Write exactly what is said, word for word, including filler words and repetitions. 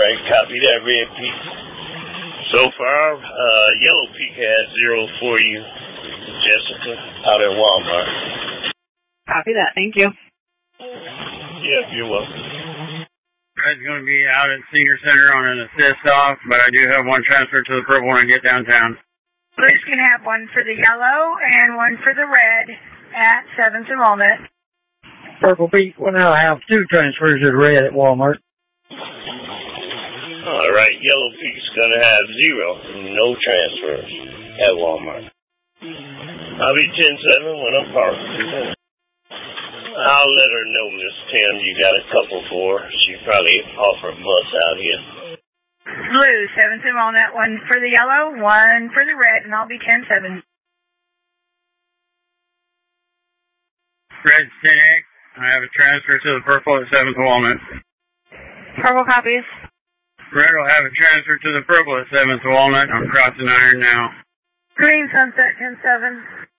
right, copy that, Red Peak. So far, uh, Yellow Peak has zero for you, Jessica, out at Walmart. Copy that, thank you. Yeah, you're welcome. Red's going to be out at Senior Center on an assist off, but I do have one transfer to the purple when I get downtown. Blue's going to have one for the yellow and one for the red at seventh and Walnut. Purple Peak will now have two transfers to the red at Walmart. All right, Yellow Peak's going to have zero, no transfers at Walmart. I'll be ten seven when I'm parked. I'll let her know, Miss Tim, you got a couple for her. She probably off her bus out here. Blue, seventh and Walnut, one for the yellow, one for the red, and I'll be ten seven. Red's ten eight. I have a transfer to the purple at seventh Walnut. Purple copies. Red will have a transfer to the purple at seventh Walnut. I'm crossing iron now. Green, Sunset, ten seven.